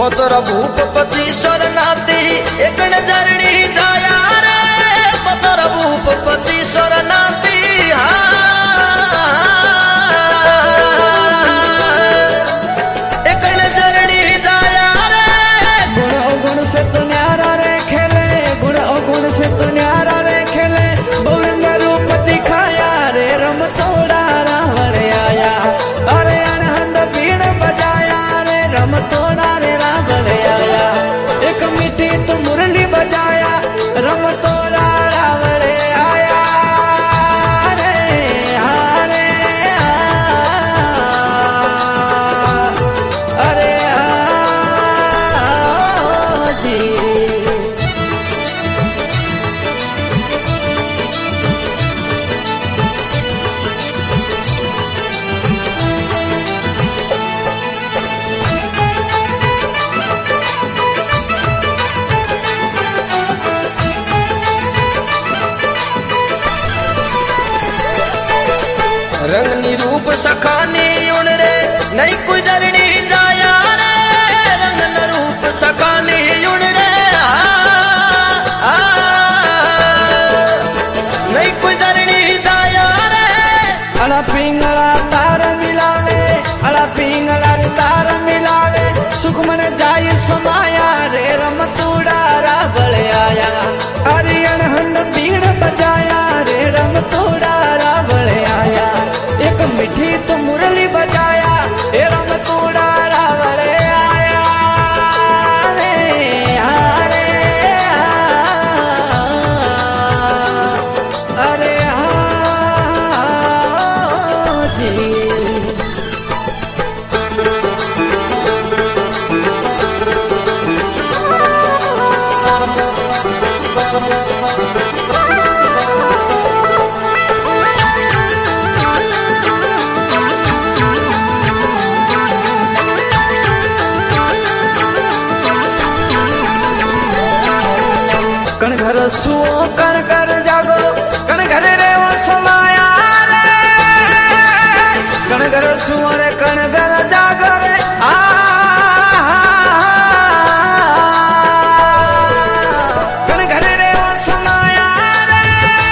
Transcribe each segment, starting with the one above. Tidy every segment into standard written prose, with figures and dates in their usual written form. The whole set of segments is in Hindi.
बचर भूप पचीश्वर नाती एक नजरणी जाया रे बचर भूप पचीश्वर नाती एक नजरणी जाया रे गुण अवगुण से तो न्यारा रे खेले गुण अवगुण से तो न्यारा रे खेले गोविंद रूप दिखाया रे रम तोड़ा रावण आया अरे अनहद बीण बजाया रे रम तोड़ा रे रावण आया एक मीठी तो मुरली बजाया रम तोड़ा रावण आया रे अरे जी रंगनी रूप सखानी उण रे नई गुजरनी जाया रे रंगन रूप सखानी उण रे नई गुजरनी जाया रे अड़ा पिंगला तार मिलावे अड़ा पिंगला तार मिलावे सुख मन जाय समाया रे रम तोड़ा रावण आया अरियन हंड बीण बजाया रे रम तोड़ा रावण आया एक मीठी तो मुरली बजाया रे रम तोड़ा रावण आया रे अरे अरे जी कण घर सुओ कण घर जागो कण घर रे वो समाया रे कण घर सुओ रे कण घर जागो रे कण घर रे वो समाया रे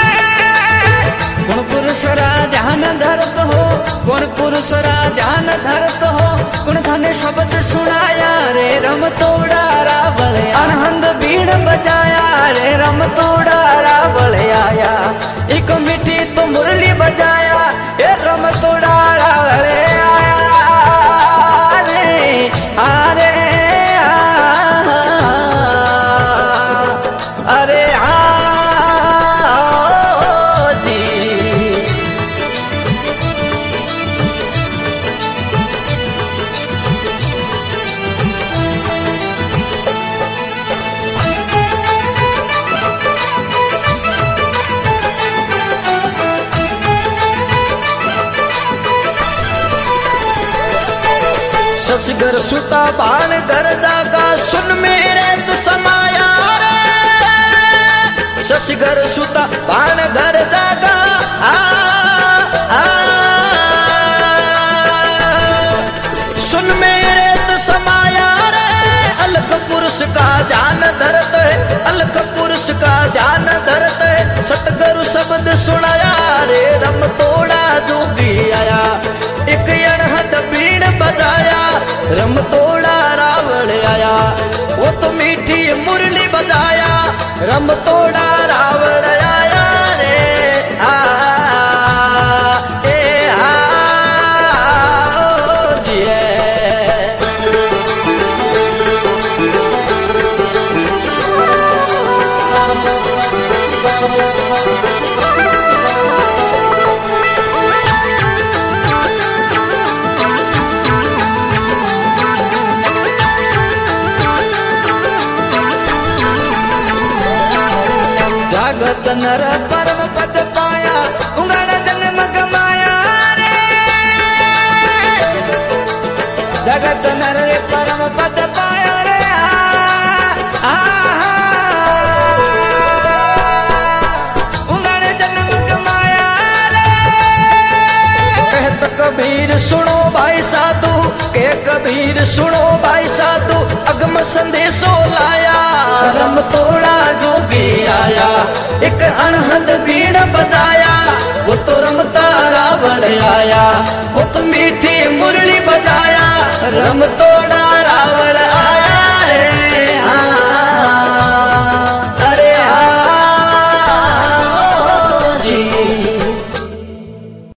कौन पुरुष रा ध्यान धरत हो कौन पुरुष रा ध्यान धरत हो कौन थाने शब्द सुनाया रे रम तोड़ा रावण अनहद बीण बजाया रे रम तोड़ा रावण आया एक मीठी तो मुरली बजाया ए रम तोड़ा रावण आया रे अरे अरे जी ससगर सुता बाण घर जागा सुन मेरे तो समाया रे ससगर सुता बाण घर जागा सुन मेरे तो समाया रे अलग पुरुष का ध्यान धरत है अलग पुरुष का ध्यान धरत है सतगुरु शब्द सुनाया रे रम तोड़ा जोगी आया एक अनहद बीण बजाया रम तोड़ा रावण आया वो तो मीठी मुरली बजाया रम तोड़ा रावण आया रे जिए जागत नर परम पद पाया उंगड़ जन्म गमाया रे जगत नर परम पद पाया रे उंगड़ जन्म गमाया रे कहत कबीर सुनो भाई साधु के कबीर सुनो भाई साधु अगम धर्म संदेशो लाया। रम तोड़ा जो भी आया, एक अनहद बीड़ बजाया, वो तो रमता रावण आया, वो तो मीठी मुरली बजाया। रम तोड़ा